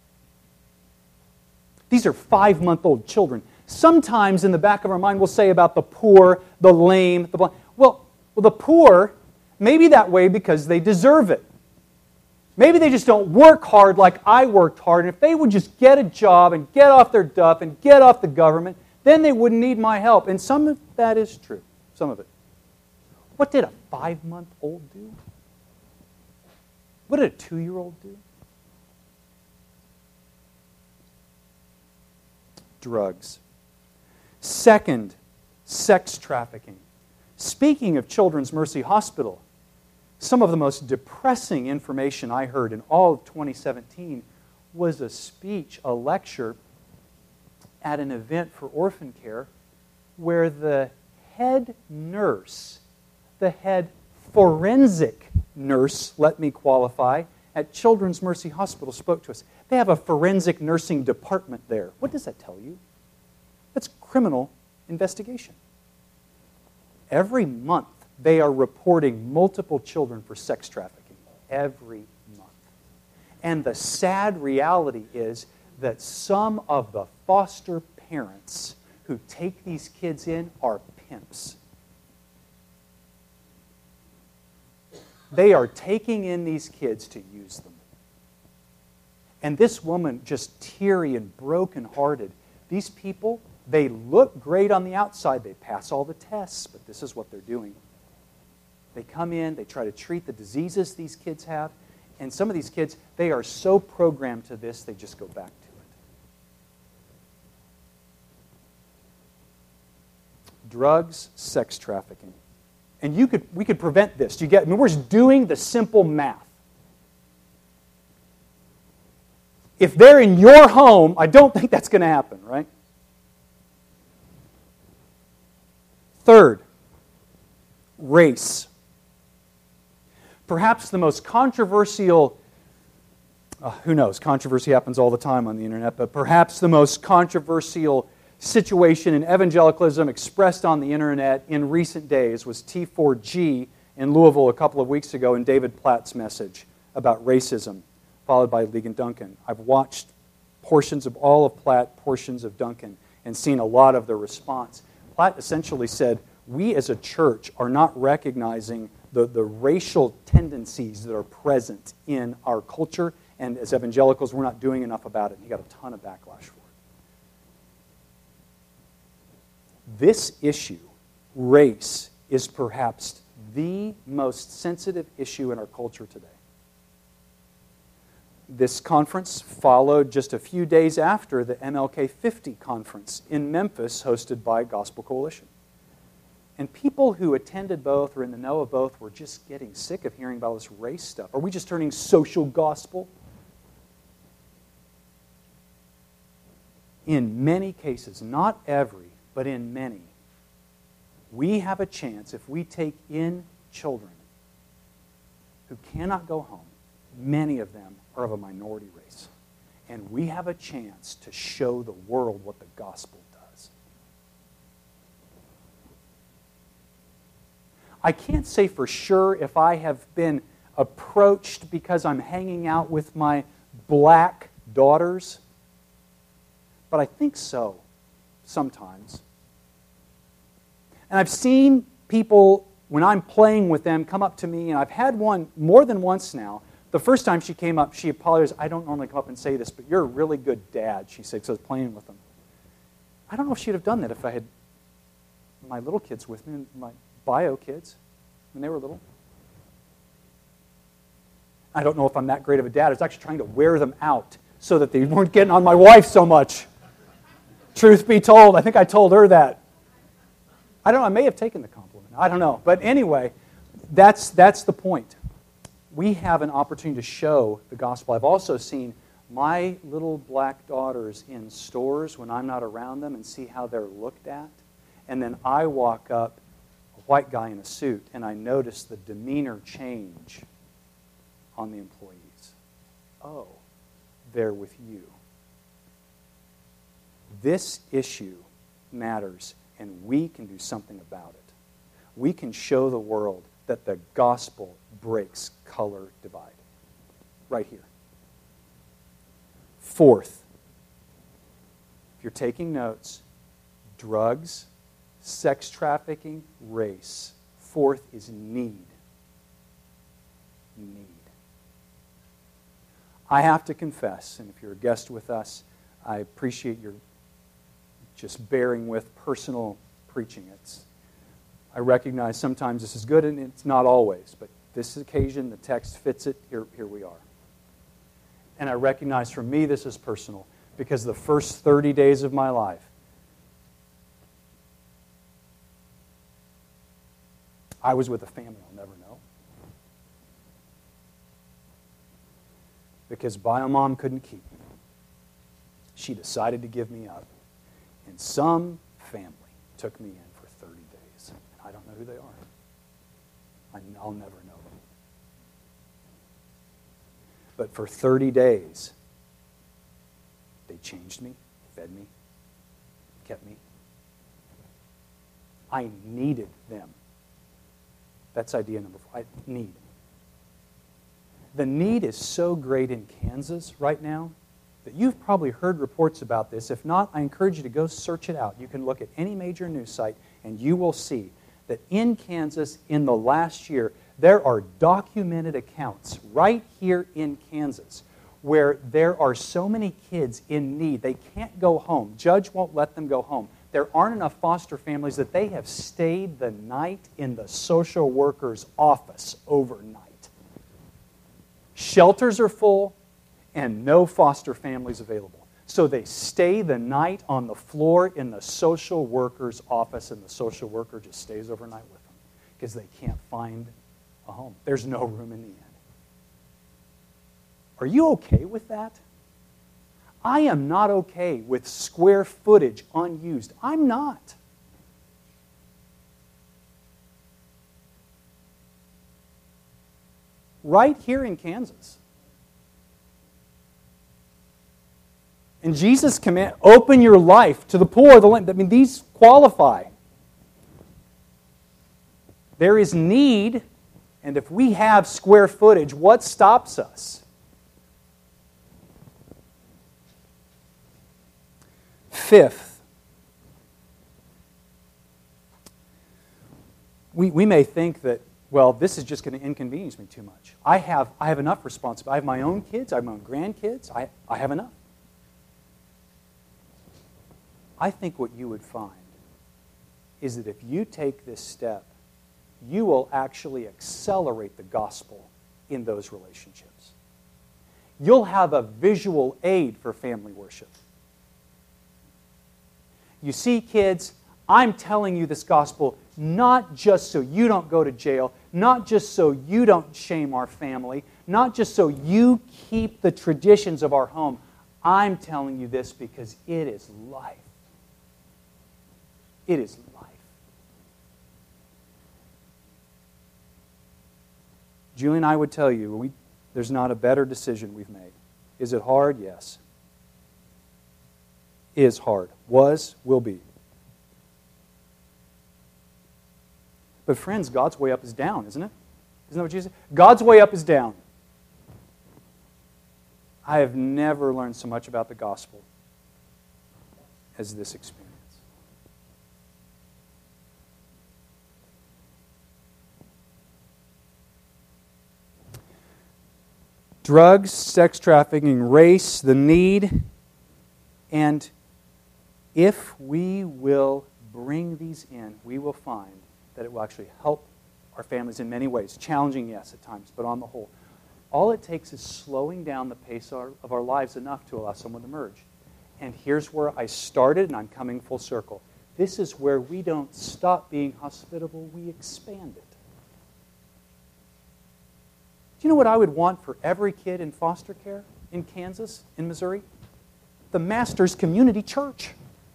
These are five-month-old children. Sometimes in the back of our mind we'll say about the poor, the lame, the blind. Well, well, the poor may be that way because they deserve it. Maybe they just don't work hard like I worked hard, and if they would just get a job and get off their duff and get off the government, then they wouldn't need my help. And some of that is true, some of it. What did a five-month-old do? What did a two-year-old do? Drugs. Second, sex trafficking. Speaking of Children's Mercy Hospital, some of the most depressing information I heard in all of twenty seventeen was a speech, a lecture at an event for orphan care where the head nurse, the head forensic nurse, let me qualify, at Children's Mercy Hospital spoke to us. They have a forensic nursing department there. What does that tell you? That's criminal investigation. Every month, they are reporting multiple children for sex trafficking. Every month. And the sad reality is that some of the foster parents who take these kids in are pimps. They are taking in these kids to use them. And this woman, just teary and brokenhearted, these people, they look great on the outside. They pass all the tests, but this is what they're doing. They come in, they try to treat the diseases these kids have, and some of these kids, they are so programmed to this, they just go back to it. Drugs, sex trafficking. And you could, we could prevent this. Do you get? I mean, we're just doing the simple math. If they're in your home, I don't think that's going to happen, right? Third, race. Perhaps the most controversial, uh, who knows, controversy happens all the time on the internet, but perhaps the most controversial situation in evangelicalism expressed on the internet in recent days was T four G in Louisville a couple of weeks ago in David Platt's message about racism, followed by Ligon Duncan. I've watched portions of all of Platt, portions of Duncan, and seen a lot of the response. Platt essentially said, we as a church are not recognizing the, the racial tendencies that are present in our culture And as evangelicals, we're not doing enough about it. And he got a ton of backlash for it. This issue, race, is perhaps the most sensitive issue in our culture today. This conference followed just a few days after the M L K fifty conference in Memphis hosted by Gospel Coalition. And people who attended both or in the know of both were just getting sick of hearing about this race stuff. Are we just turning social gospel? In many cases, not every, but in many, we have a chance if we take in children who cannot go home. Many of them are of a minority race. And we have a chance to show the world what the gospel does. I can't say for sure if I have been approached because I'm hanging out with my black daughters, but I think so sometimes. And I've seen people, when I'm playing with them, come up to me, and I've had one more than once now. The first time she came up, she apologized. I don't normally come up and say this, but you're a really good dad, she said, because I was playing with them. I don't know if she'd have done that if I had my little kids with me, my bio kids, when they were little. I don't know if I'm that great of a dad. I was actually trying to wear them out so that they weren't getting on my wife so much. Truth be told, I think I told her that. I don't know, I may have taken the compliment. I don't know. But anyway, that's, that's the point. We have an opportunity to show the gospel. I've also seen my little black daughters in stores when I'm not around them and see how they're looked at. And then I walk up, a white guy in a suit, and I notice the demeanor change on the employees. Oh, they're with you. This issue matters, and we can do something about it. We can show the world that the gospel breaks color divide. Right here. Fourth, if you're taking notes, drugs, sex trafficking, race. Fourth is need. Need. I have to confess, and if you're a guest with us, I appreciate your just bearing with personal preaching. It's, I recognize sometimes this is good and it's not always, but this occasion, the text fits it. Here, here we are. And I recognize for me this is personal because the first thirty days of my life, I was with a family I'll never know. Because bio mom couldn't keep me. She decided to give me up. And some family took me in for thirty days. I don't know who they are. I'll never know them. But for thirty days, they changed me, fed me, kept me. I needed them. That's idea number four. I need. The need is so great in Kansas right now that you've probably heard reports about this. If not, I encourage you to go search it out. You can look at any major news site and you will see that in Kansas in the last year, there are documented accounts right here in Kansas where there are so many kids in need. They can't go home. Judge won't let them go home. There aren't enough foster families that they have stayed the night in the social worker's office overnight. Shelters are full and no foster families available. So they stay the night on the floor in the social worker's office, and the social worker just stays overnight with them because they can't find a home. There's no room in the end. Are you okay with that? I am not okay with square footage unused. I'm not. Right here in Kansas. And Jesus command, open your life to the poor, the lame. I mean, these qualify. There is need, and if we have square footage, what stops us? Fifth, we, we may think that well, this is just going to inconvenience me too much. I have, I have enough responsibility. I have my own kids. I have my own grandkids. I, I have enough. I think what you would find is that if you take this step, you will actually accelerate the gospel in those relationships. You'll have a visual aid for family worship. You see, kids, I'm telling you this gospel not just so you don't go to jail, not just so you don't shame our family, not just so you keep the traditions of our home. I'm telling you this because it is life. It is life. Julie and I would tell you, we, there's not a better decision we've made. Is it hard? Yes. Is hard. Was, will be. But friends, God's way up is down, isn't it? Isn't that what Jesus said? God's way up is down. I have never learned so much about the gospel as this experience. Drugs, sex trafficking, race, the need, and if we will bring these in, we will find that it will actually help our families in many ways. Challenging, yes, at times, but on the whole. All it takes is slowing down the pace of our lives enough to allow someone to merge. And here's where I started, and I'm coming full circle. This is where we don't stop being hospitable, we expand it. Do you know what I would want for every kid in foster care in Kansas, in Missouri? The Masters Community Church.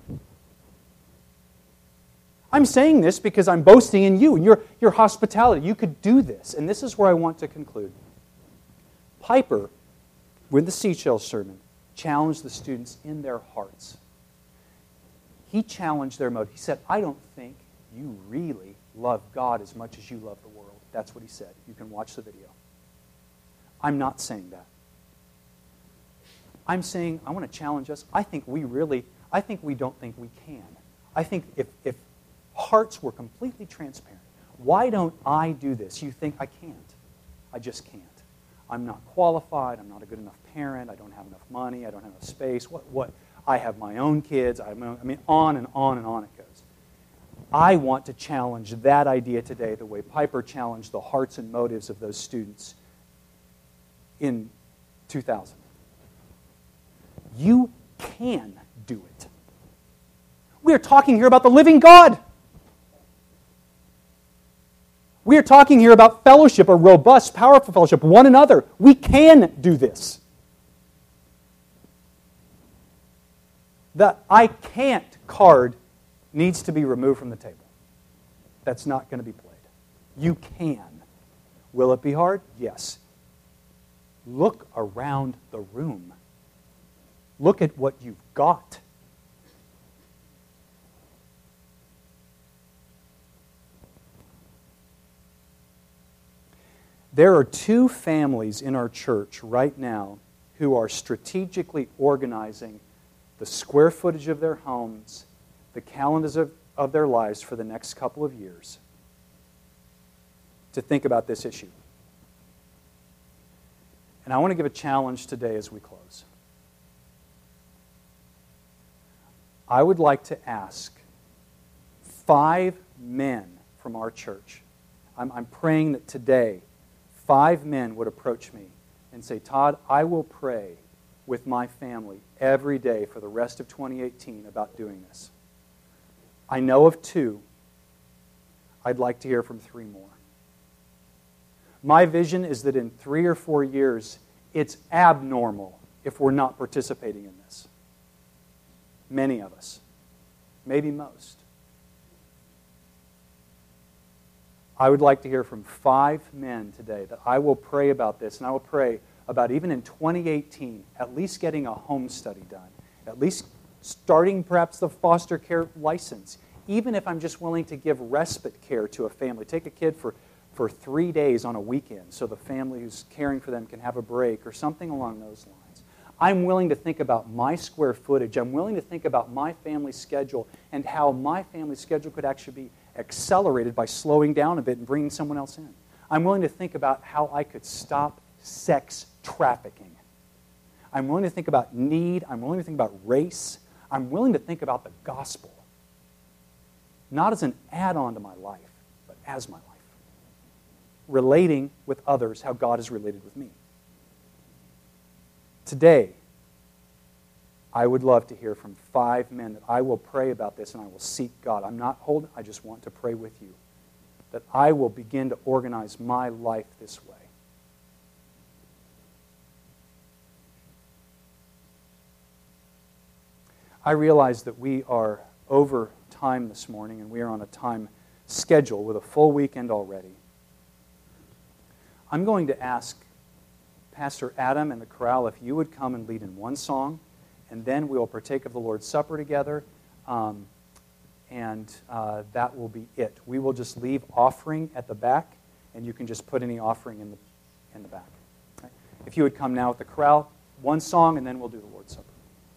I'm saying this because I'm boasting in you and your, your hospitality. You could do this. And this is where I want to conclude. Piper, with the Seashell sermon, challenged the students in their hearts. He challenged their motive. He said, I don't think you really love God as much as you love the world. That's what he said. You can watch the video. I'm not saying that. I'm saying I want to challenge us. I think we really, I think we don't think we can. I think if, if hearts were completely transparent, why don't I do this? You think I can't. I just can't. I'm not qualified. I'm not a good enough parent. I don't have enough money. I don't have enough space. What? What? I have my own kids. I mean, on and on and on it goes. I want to challenge that idea today the way Piper challenged the hearts and motives of those students in two thousand. You can do it. We are talking here about the living God. We are talking here about fellowship, a robust, powerful fellowship, one another. We can do this. The I can't card needs to be removed from the table. That's not going to be played. You can. Will it be hard? Yes. Look around the room. Look at what you've got. There are two families in our church right now who are strategically organizing the square footage of their homes, the calendars of, of their lives for the next couple of years to think about this issue. And I want to give a challenge today as we close. I would like to ask five men from our church. I'm, I'm praying that today five men would approach me and say, Todd, I will pray with my family every day for the rest of twenty eighteen about doing this. I know of two. I'd like to hear from three more. My vision is that in three or four years, it's abnormal if we're not participating in this. Many of us. Maybe most. I would like to hear from five men today that I will pray about this, and I will pray about even in twenty eighteen, at least getting a home study done, at least starting perhaps the foster care license, even if I'm just willing to give respite care to a family. Take a kid for, for three days on a weekend so the family who's caring for them can have a break or something along those lines. I'm willing to think about my square footage. I'm willing to think about my family schedule and how my family schedule could actually be accelerated by slowing down a bit and bringing someone else in. I'm willing to think about how I could stop sex trafficking. I'm willing to think about need. I'm willing to think about race. I'm willing to think about the gospel. Not as an add-on to my life, but as my life. Relating with others how God is related with me. Today, I would love to hear from five men that I will pray about this and I will seek God. I'm not holding, I just want to pray with you. That I will begin to organize my life this way. I realize that we are over time this morning and we are on a time schedule with a full weekend already. I'm going to ask Pastor Adam and the chorale if you would come and lead in one song, and then we will partake of the Lord's Supper together, um, and uh, that will be it. We will just leave offering at the back, and you can just put any offering in the, in the back. Okay? If you would come now with the chorale, one song, and then we'll do the Lord's Supper.